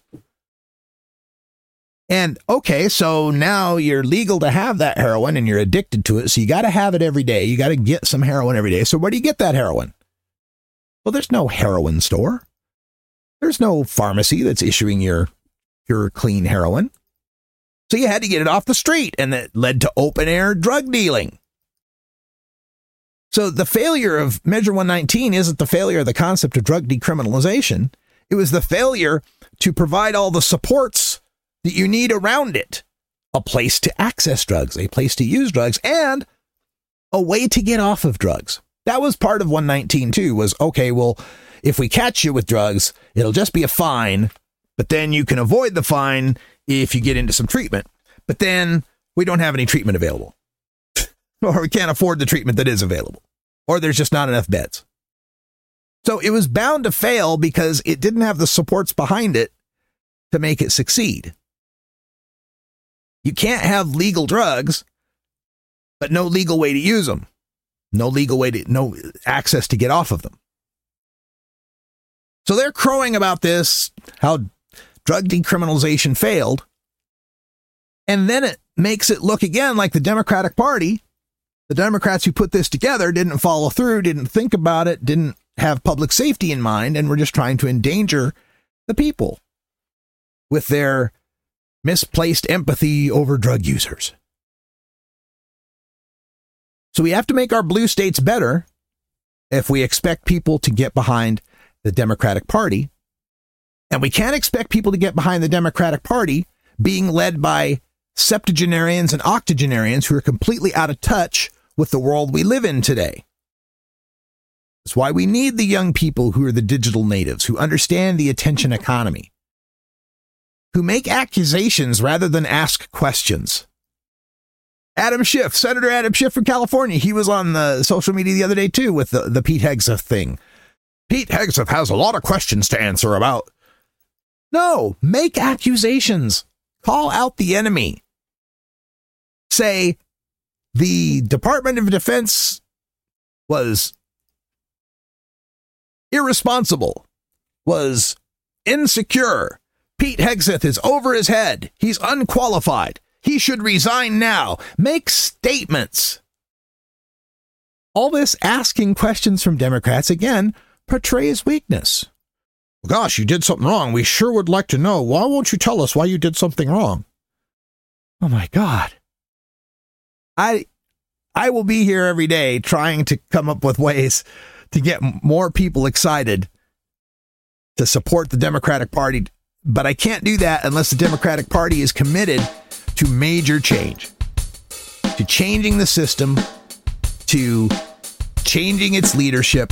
And okay, so now you're legal to have that heroin and you're addicted to it. So you got to have it every day. You got to get some heroin every day. So where do you get that heroin? Well, there's no heroin store. There's no pharmacy that's issuing your, your clean heroin. So you had to get it off the street, and that led to open air drug dealing. So the failure of Measure one nineteen isn't the failure of the concept of drug decriminalization. It was the failure to provide all the supports that you need around it. A place to access drugs, a place to use drugs, and a way to get off of drugs. That was part of one nineteen too, was, okay, well, if we catch you with drugs, it'll just be a fine, but then you can avoid the fine if you get into some treatment. But then we don't have any treatment available. Or we can't afford the treatment that is available. Or there's just not enough beds. So it was bound to fail because it didn't have the supports behind it to make it succeed. You can't have legal drugs, but no legal way to use them. No legal way to, no access to get off of them. So they're crowing about this, how drug decriminalization failed. And then it makes it look again like the Democratic Party, the Democrats who put this together, didn't follow through, didn't think about it, didn't have public safety in mind, and were just trying to endanger the people with their misplaced empathy over drug users. So we have to make our blue states better if we expect people to get behind the Democratic Party. And we can't expect people to get behind the Democratic Party being led by septuagenarians and octogenarians who are completely out of touch with the world we live in today. That's why we need the young people who are the digital natives, who understand the attention economy, who make accusations rather than ask questions. Adam Schiff, Senator Adam Schiff from California, he was on the social media the other day too with the, the Pete Hegseth thing. Pete Hegseth has a lot of questions to answer about. No, make accusations. Call out the enemy. Say the Department of Defense was irresponsible, was insecure. Pete Hegseth is over his head. He's unqualified. He should resign now. Make statements. All this asking questions from Democrats, again, portrays weakness. Gosh, you did something wrong. We sure would like to know. Why won't you tell us why you did something wrong? Oh, my God. I I will be here every day trying to come up with ways to get more people excited to support the Democratic Party. But I can't do that unless the Democratic Party is committed to major change, to changing the system, to changing its leadership,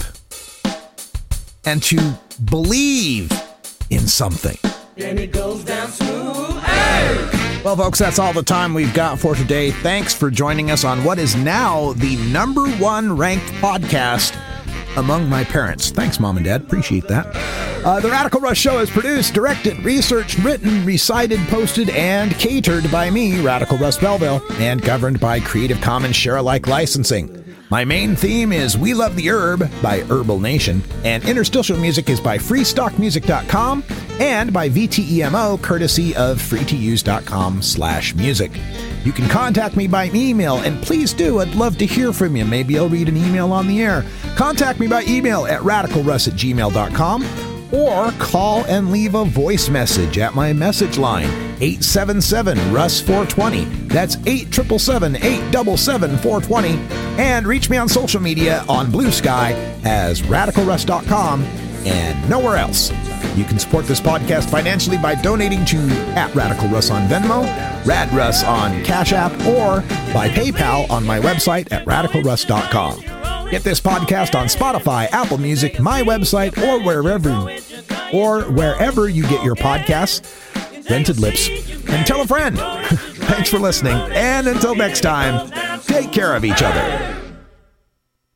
and to believe in something. And it goes down smooth. Hey! Well, folks, that's all the time we've got for today. Thanks for joining us on what is now the number one ranked podcast among my parents. Thanks, Mom and Dad. Appreciate that. Uh, the Radical Rush Show is produced, directed, researched, written, recited, posted, and catered by me, Radical Russ Belville, and governed by Creative Commons Share-alike licensing. My main theme is We Love the Herb by Herbal Nation, and interstitial music is by freestock music dot com and by V T E M O, courtesy of free to use dot com slash music. You can contact me by email, and please do. I'd love to hear from you. Maybe I'll read an email on the air. Contact me by email at radical russ at gmail dot com or call and leave a voice message at my message line, eight seven seven, Russ four twenty. That's eight seven seven, eight seven seven, four twenty. And reach me on social media on Blue Sky as radical russ dot com and nowhere else. You can support this podcast financially by donating to at Radical Russ on Venmo, Rad Russ on Cash App, or by PayPal on my website at radical russ dot com. Get this podcast on Spotify, Apple Music, my website, or wherever or wherever you get your podcasts. Rented Lips. And tell a friend. Thanks for listening. And until next time, take care of each other.